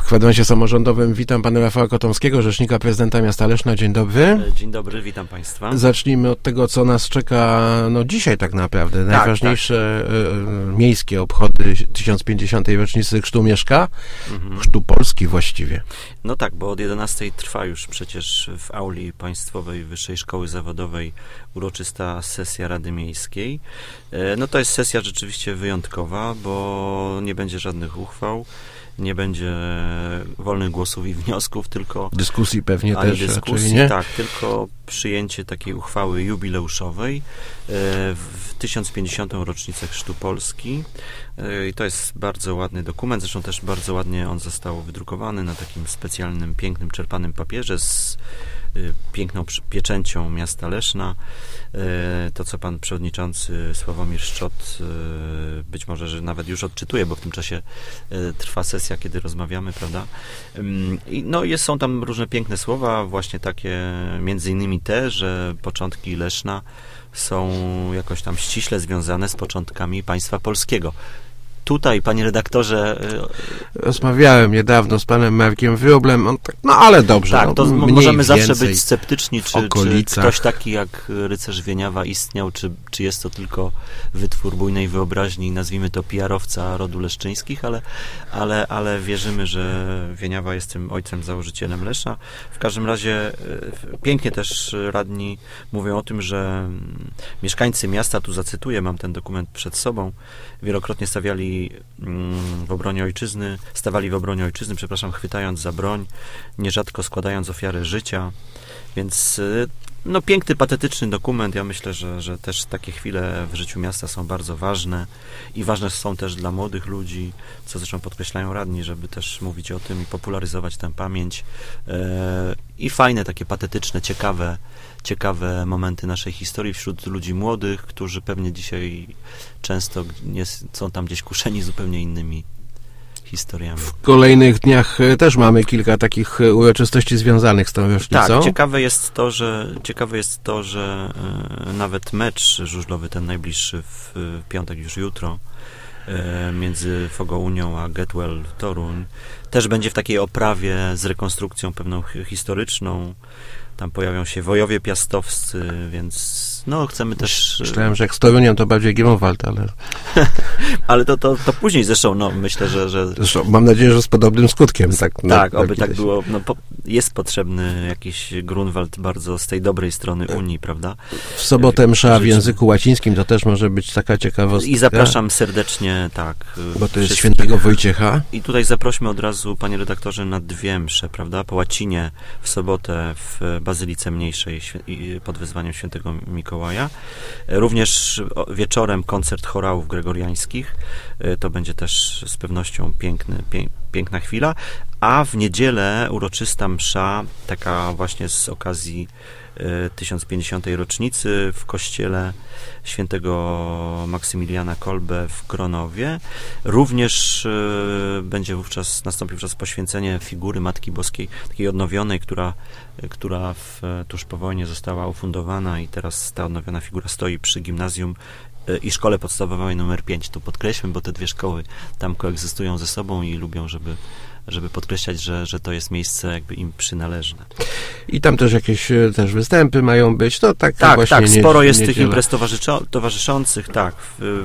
w kwadrans samorządowym witam pana Rafała Kotomskiego, rzecznika prezydenta miasta Leszna. Dzień dobry. Dzień dobry, witam państwa. Zacznijmy od tego, co nas czeka dzisiaj tak naprawdę. Najważniejsze miejskie obchody 1050. rocznicy Chrztu Mieszka, Chrztu Polski właściwie. No tak, bo od 11 trwa już przecież w auli Państwowej Wyższej Szkoły Zawodowej uroczysta sesja Rady Miejskiej. No to jest sesja rzeczywiście wyjątkowa, bo nie będzie żadnych uchwał, nie będzie wolnych głosów i wniosków, tylko... Dyskusji pewnie też dyskusji, raczej, nie? Tak, tylko przyjęcie takiej uchwały jubileuszowej w 1050. rocznicę Chrztu Polski. I to jest bardzo ładny dokument, zresztą też bardzo ładnie on został wydrukowany na takim specjalnym, pięknym, czerpanym papierze z piękną pieczęcią miasta Leszna. To, co pan przewodniczący Sławomir Szczot być może, że nawet już odczytuje, bo w tym czasie trwa sesja, kiedy rozmawiamy, prawda? No są tam różne piękne słowa, właśnie takie, między innymi te, że początki Leszna są jakoś tam ściśle związane z początkami państwa polskiego. Tutaj, panie redaktorze... Rozmawiałem niedawno z panem Markiem Wróblem, on tak, no ale dobrze. Tak, to możemy zawsze być sceptyczni, czy ktoś taki jak rycerz Wieniawa istniał, czy jest to tylko wytwór bujnej wyobraźni, nazwijmy to PR-owca rodu leszczyńskich, ale wierzymy, że Wieniawa jest tym ojcem, założycielem Leszna. W każdym razie pięknie też radni mówią o tym, że mieszkańcy miasta, tu zacytuję, mam ten dokument przed sobą, wielokrotnie stawali w obronie ojczyzny, chwytając za broń, nierzadko składając ofiarę życia, więc piękny, patetyczny dokument. Ja myślę, że też takie chwile w życiu miasta są bardzo ważne i ważne są też dla młodych ludzi, co zresztą podkreślają radni, żeby też mówić o tym i popularyzować tę pamięć i fajne, takie patetyczne, ciekawe momenty naszej historii wśród ludzi młodych, którzy pewnie dzisiaj często są tam gdzieś kuszeni zupełnie innymi historiami. W kolejnych dniach też mamy kilka takich uroczystości związanych z tą rocznicą. Tak, ciekawe jest to, że nawet mecz żużlowy, ten najbliższy w piątek, już jutro, między Fogounią a Getwell Toruń, też będzie w takiej oprawie z rekonstrukcją pewną historyczną. Tam pojawią się wojowie piastowscy, więc chcemy też... Myślałem, że jak z Toruniem to bardziej Grunwald, ale... ale to później zresztą, myślę, że... Zresztą mam nadzieję, że z podobnym skutkiem. Tak, oby tak było. Jest potrzebny jakiś Grunwald bardzo z tej dobrej strony Unii, prawda? W sobotę msza w języku łacińskim, to też może być taka ciekawostka. I zapraszam serdecznie, tak. Bo to jest świętego Wojciecha. I tutaj zaprośmy od razu, panie redaktorze, na dwie msze, prawda? Po łacinie w sobotę w Bazylice Mniejszej pod wezwaniem świętego Mikołaja. Również wieczorem koncert chorałów gregoriańskich. To będzie też z pewnością piękna chwila. A w niedzielę uroczysta msza, taka właśnie z okazji 1050. rocznicy w kościele świętego Maksymiliana Kolbe w Gronowie. Również nastąpi wówczas poświęcenie figury Matki Boskiej, takiej odnowionej, która tuż po wojnie została ufundowana i teraz ta odnowiona figura stoi przy gimnazjum i szkole podstawowej numer 5. Tu podkreślmy, bo te dwie szkoły tam koegzystują ze sobą i lubią, żeby podkreślać, że to jest miejsce jakby im przynależne. I tam też jakieś występy mają być. To tak, sporo jest tych imprez towarzyszących, tak.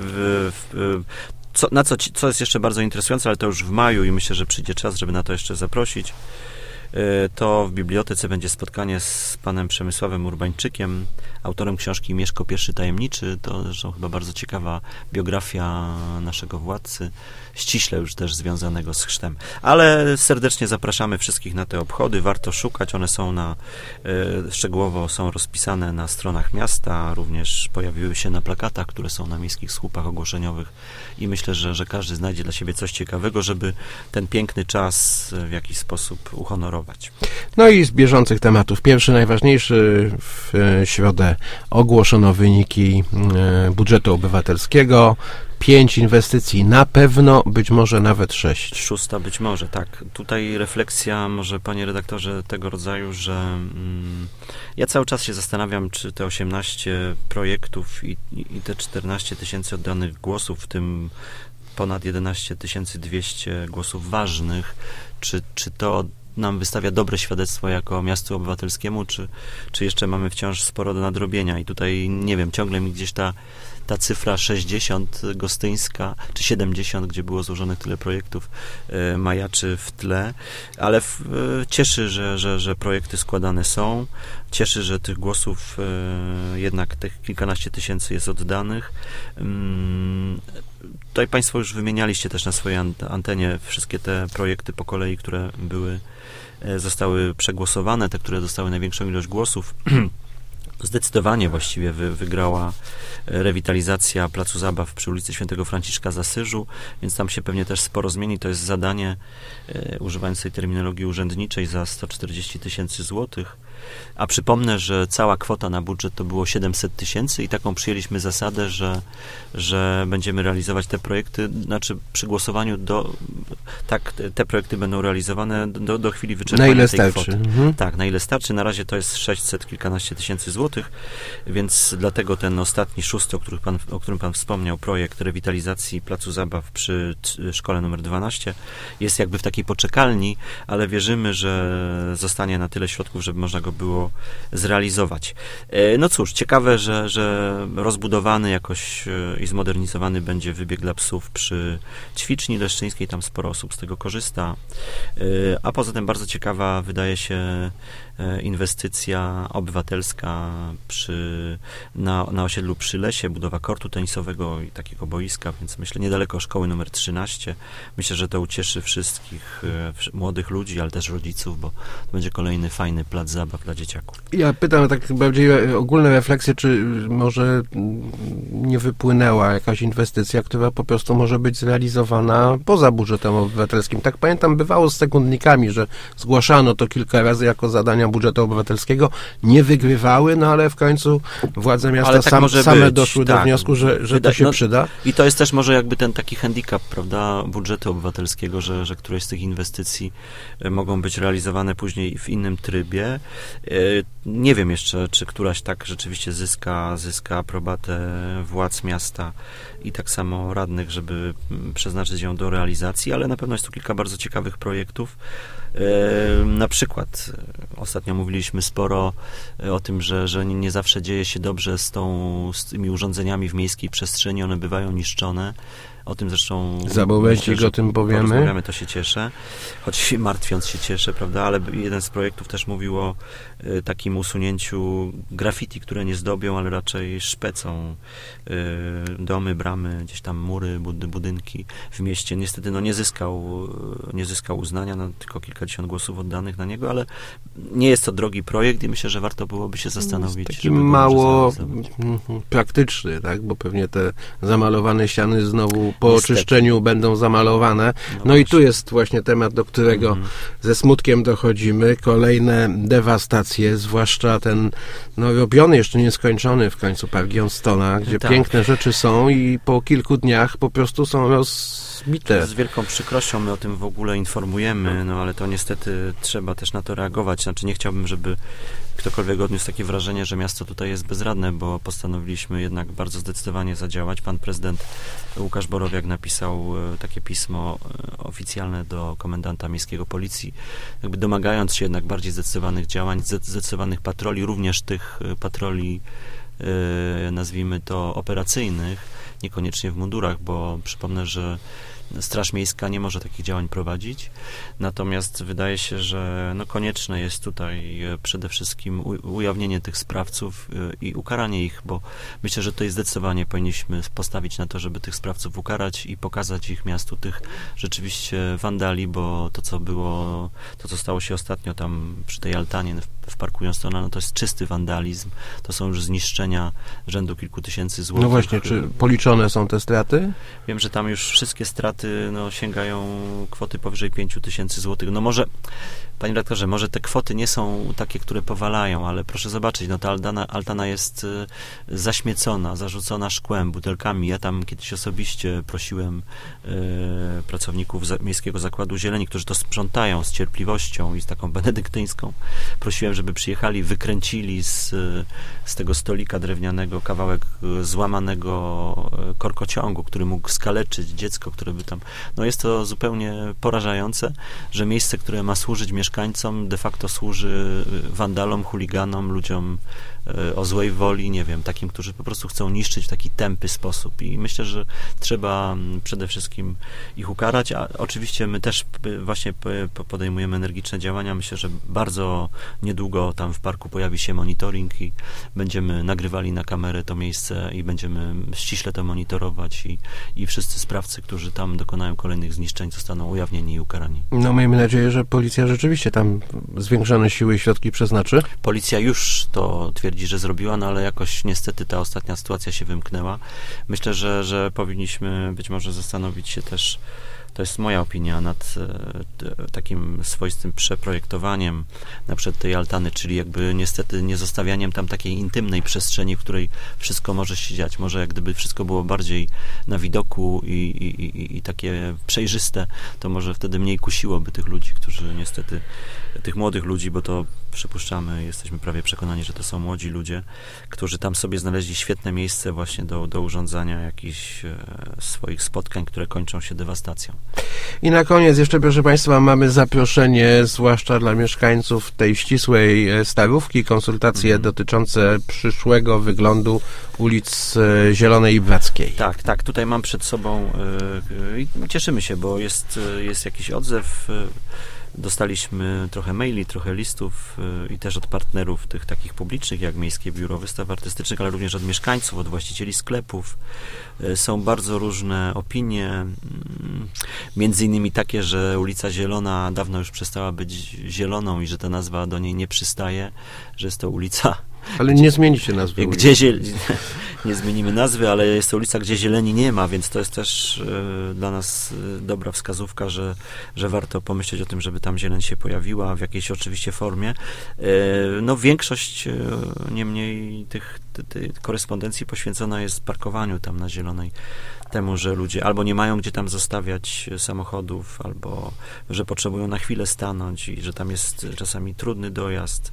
Co jest jeszcze bardzo interesujące, ale to już w maju i myślę, że przyjdzie czas, żeby na to jeszcze zaprosić. To w bibliotece będzie spotkanie z panem Przemysławem Urbańczykiem, autorem książki Mieszko I Tajemniczy. To zresztą chyba bardzo ciekawa biografia naszego władcy, ściśle już też związanego z chrztem. Ale serdecznie zapraszamy wszystkich na te obchody. Warto szukać. One są szczegółowo są rozpisane na stronach miasta. Również pojawiły się na plakatach, które są na miejskich słupach ogłoszeniowych i myślę, że każdy znajdzie dla siebie coś ciekawego, żeby ten piękny czas w jakiś sposób uhonorować. No i z bieżących tematów. Pierwszy, najważniejszy, w środę ogłoszono wyniki budżetu obywatelskiego. 5 inwestycji na pewno, być może nawet 6. 6 być może, tak. Tutaj refleksja może, panie redaktorze, tego rodzaju, że ja cały czas się zastanawiam, czy te 18 projektów i te 14 000 oddanych głosów, w tym ponad 11 200 głosów ważnych. Czy to nam wystawia dobre świadectwo jako miastu obywatelskiemu, czy jeszcze mamy wciąż sporo do nadrobienia? I tutaj, nie wiem, ciągle mi gdzieś ta cyfra 60 gostyńska, czy 70, gdzie było złożone tyle projektów, majaczy w tle, ale cieszy, że projekty składane są. Cieszy, że tych głosów jednak tych kilkanaście tysięcy jest oddanych. Tutaj Państwo już wymienialiście też na swojej antenie wszystkie te projekty po kolei, które zostały przegłosowane, te, które dostały największą ilość głosów. Zdecydowanie właściwie wygrała rewitalizacja Placu Zabaw przy ulicy Świętego Franciszka z Asyżu, więc tam się pewnie też sporo zmieni. To jest zadanie, używając tej terminologii urzędniczej, za 140 000 złotych. A przypomnę, że cała kwota na budżet to było 700 000 i taką przyjęliśmy zasadę, że będziemy realizować te projekty, znaczy przy głosowaniu te projekty będą realizowane do chwili wyczerpania tej kwoty. Tak, na ile starczy. Na razie to jest 600 kilkanaście tysięcy złotych, więc dlatego ten ostatni, szósty, o którym Pan wspomniał, projekt rewitalizacji Placu Zabaw przy szkole numer 12 jest jakby w takiej poczekalni, ale wierzymy, że zostanie na tyle środków, żeby można go było zrealizować. No cóż, ciekawe, że rozbudowany jakoś i zmodernizowany będzie wybieg dla psów przy ćwiczni leszczyńskiej, tam sporo osób z tego korzysta, a poza tym bardzo ciekawa wydaje się inwestycja obywatelska na osiedlu przy Lesie, budowa kortu tenisowego i takiego boiska, więc myślę niedaleko szkoły numer 13. Myślę, że to ucieszy wszystkich młodych ludzi, ale też rodziców, bo to będzie kolejny fajny plac zabaw dla dzieciaków. Ja pytam tak bardziej ogólne refleksje, czy może nie wypłynęła jakaś inwestycja, która po prostu może być zrealizowana poza budżetem obywatelskim. Tak pamiętam, bywało z sekundnikami, że zgłaszano to kilka razy jako zadania budżetu obywatelskiego, nie wygrywały, no ale w końcu władze miasta same doszły do wniosku, że to się przyda. I to jest też może jakby ten taki handicap, prawda, budżetu obywatelskiego, że któreś z tych inwestycji mogą być realizowane później w innym trybie. Nie wiem jeszcze, czy któraś tak rzeczywiście zyska aprobatę władz miasta i tak samo radnych, żeby przeznaczyć ją do realizacji, ale na pewno jest tu kilka bardzo ciekawych projektów. Na przykład ostatnio mówiliśmy sporo o tym, że nie zawsze dzieje się dobrze z tymi urządzeniami w miejskiej przestrzeni, one bywają niszczone. O tym zresztą za momencik o tym powiemy. To się cieszę, choć martwiąc się cieszę, prawda, ale jeden z projektów też mówił o takim usunięciu graffiti, które nie zdobią, ale raczej szpecą domy, bramy, gdzieś tam mury, budynki w mieście. Niestety nie zyskał uznania, tylko kilkadziesiąt głosów oddanych na niego, ale nie jest to drogi projekt i myślę, że warto byłoby się zastanowić. Taki mało praktyczny, tak, bo pewnie te zamalowane ściany znowu po oczyszczeniu będą zamalowane. No i tu jest właśnie temat, do którego ze smutkiem dochodzimy. Kolejne dewastacje, zwłaszcza ten robiony, jeszcze nieskończony w końcu park Johnstona, gdzie piękne rzeczy są i po kilku dniach po prostu są rozbite. Z wielką przykrością my o tym w ogóle informujemy, no ale to niestety trzeba też na to reagować. Znaczy nie chciałbym, żeby ktokolwiek odniósł takie wrażenie, że miasto tutaj jest bezradne, bo postanowiliśmy jednak bardzo zdecydowanie zadziałać. Pan prezydent Łukasz Borowiak napisał takie pismo oficjalne do komendanta miejskiego policji, jakby domagając się jednak bardziej zdecydowanych działań, zdecydowanych patroli, również tych patroli, nazwijmy to, operacyjnych, niekoniecznie w mundurach, bo przypomnę, że Straż Miejska nie może takich działań prowadzić, natomiast wydaje się, że konieczne jest tutaj przede wszystkim ujawnienie tych sprawców i ukaranie ich, bo myślę, że tutaj zdecydowanie powinniśmy postawić na to, żeby tych sprawców ukarać i pokazać ich miastu, tych rzeczywiście wandali, bo to, co stało się ostatnio tam przy tej altanie w parku Johnstona, to jest czysty wandalizm, to są już zniszczenia rzędu kilku tysięcy złotych. No właśnie, czy policzone są te straty? Wiem, że tam już wszystkie straty sięgają kwoty powyżej 5 000 złotych. No może, panie redaktorze, może te kwoty nie są takie, które powalają, ale proszę zobaczyć, ta altana jest zaśmiecona, zarzucona szkłem, butelkami. Ja tam kiedyś osobiście prosiłem pracowników Miejskiego Zakładu Zieleni, którzy to sprzątają z cierpliwością i z taką benedyktyńską. Prosiłem, żeby przyjechali, wykręcili z tego stolika drewnianego kawałek złamanego korkociągu, który mógł skaleczyć dziecko, które by tam... No jest to zupełnie porażające, że miejsce, które ma służyć mieszkańcom, de facto służy wandalom, chuliganom, ludziom o złej woli, nie wiem, takim, którzy po prostu chcą niszczyć w taki tępy sposób. I myślę, że trzeba przede wszystkim ich ukarać, a oczywiście my też właśnie podejmujemy energiczne działania. Myślę, że bardzo niedługo tam w parku pojawi się monitoring i będziemy nagrywali na kamerę to miejsce i będziemy ściśle to monitorować i wszyscy sprawcy, którzy tam dokonają kolejnych zniszczeń, zostaną ujawnieni i ukarani. No miejmy nadzieję, że policja rzeczywiście tam zwiększone siły i środki przeznaczy. Policja już to twierdzi, że zrobiła, no ale jakoś niestety ta ostatnia sytuacja się wymknęła. Myślę, że powinniśmy być może zastanowić się też, to jest moja opinia, nad takim swoistym przeprojektowaniem na przykład tej altany, czyli jakby niestety nie zostawianiem tam takiej intymnej przestrzeni, w której wszystko może się dziać. Może jak gdyby wszystko było bardziej na widoku i takie przejrzyste, to może wtedy mniej kusiłoby tych ludzi, którzy niestety, tych młodych ludzi, bo to przypuszczamy, jesteśmy prawie przekonani, że to są młodzi ludzie, którzy tam sobie znaleźli świetne miejsce właśnie do urządzania jakichś swoich spotkań, które kończą się dewastacją. I na koniec jeszcze, proszę Państwa, mamy zaproszenie, zwłaszcza dla mieszkańców tej ścisłej Starówki, konsultacje dotyczące przyszłego wyglądu ulic Zielonej i Brackiej. Tak, tutaj mam przed sobą i cieszymy się, bo jest jakiś odzew. Dostaliśmy trochę maili, trochę listów i też od partnerów tych takich publicznych, jak Miejskie Biuro Wystaw Artystycznych, ale również od mieszkańców, od właścicieli sklepów. Są bardzo różne opinie, między innymi takie, że ulica Zielona dawno już przestała być zieloną i że ta nazwa do niej nie przystaje, że jest to ulica... Ale nie zmienicie nazwy ulicy. Nie zmienimy nazwy, ale jest to ulica, gdzie zieleni nie ma, więc to jest też dla nas dobra wskazówka, że warto pomyśleć o tym, żeby tam zieleń się pojawiła w jakiejś oczywiście formie. No większość niemniej tych korespondencji poświęcona jest parkowaniu tam na Zielonej, temu, że ludzie albo nie mają gdzie tam zostawiać samochodów, albo że potrzebują na chwilę stanąć i że tam jest czasami trudny dojazd.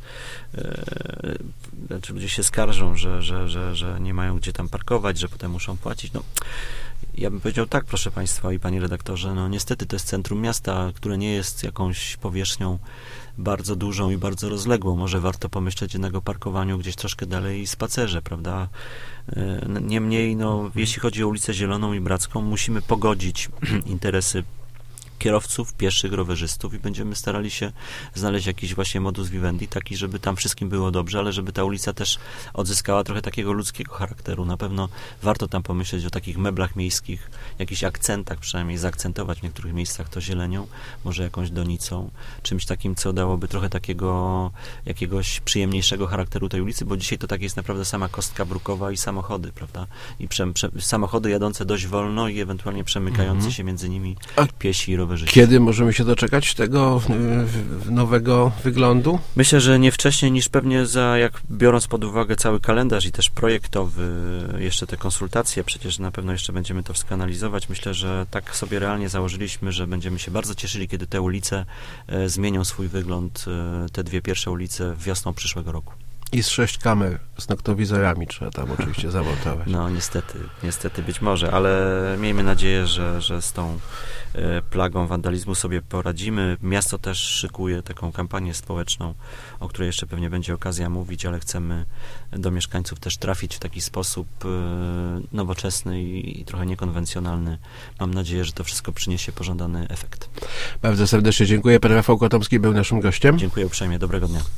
Znaczy ludzie się skarżą, że nie mają gdzie tam parkować, że potem muszą płacić. No, ja bym powiedział tak, proszę Państwa i Panie Redaktorze, no niestety to jest centrum miasta, które nie jest jakąś powierzchnią bardzo dużą i bardzo rozległą. Może warto pomyśleć jednak o parkowaniu gdzieś troszkę dalej i spacerze, prawda? Niemniej, no, jeśli chodzi o ulicę Zieloną i Bracką, musimy pogodzić interesy kierowców, pieszych, rowerzystów i będziemy starali się znaleźć jakiś właśnie modus vivendi, taki, żeby tam wszystkim było dobrze, ale żeby ta ulica też odzyskała trochę takiego ludzkiego charakteru. Na pewno warto tam pomyśleć o takich meblach miejskich, jakichś akcentach, przynajmniej zaakcentować w niektórych miejscach to zielenią, może jakąś donicą, czymś takim, co dałoby trochę takiego jakiegoś przyjemniejszego charakteru tej ulicy, bo dzisiaj to tak jest naprawdę sama kostka brukowa i samochody, prawda? I samochody jadące dość wolno i ewentualnie przemykające się między nimi piesi i rowerzyści. Kiedy możemy się doczekać tego nowego wyglądu? Myślę, że nie wcześniej niż pewnie biorąc pod uwagę cały kalendarz i też projektowy, jeszcze te konsultacje, przecież na pewno jeszcze będziemy to skanalizować. Myślę, że tak sobie realnie założyliśmy, że będziemy się bardzo cieszyli, kiedy te ulice zmienią swój wygląd, te dwie pierwsze ulice wiosną przyszłego roku. I z 6 kamer z noktowizorami trzeba tam oczywiście zamontować. No niestety być może, ale miejmy nadzieję, że z tą plagą wandalizmu sobie poradzimy. Miasto też szykuje taką kampanię społeczną, o której jeszcze pewnie będzie okazja mówić, ale chcemy do mieszkańców też trafić w taki sposób nowoczesny i trochę niekonwencjonalny. Mam nadzieję, że to wszystko przyniesie pożądany efekt. Bardzo serdecznie dziękuję. Pan Rafał Kotomski był naszym gościem. Dziękuję uprzejmie. Dobrego dnia.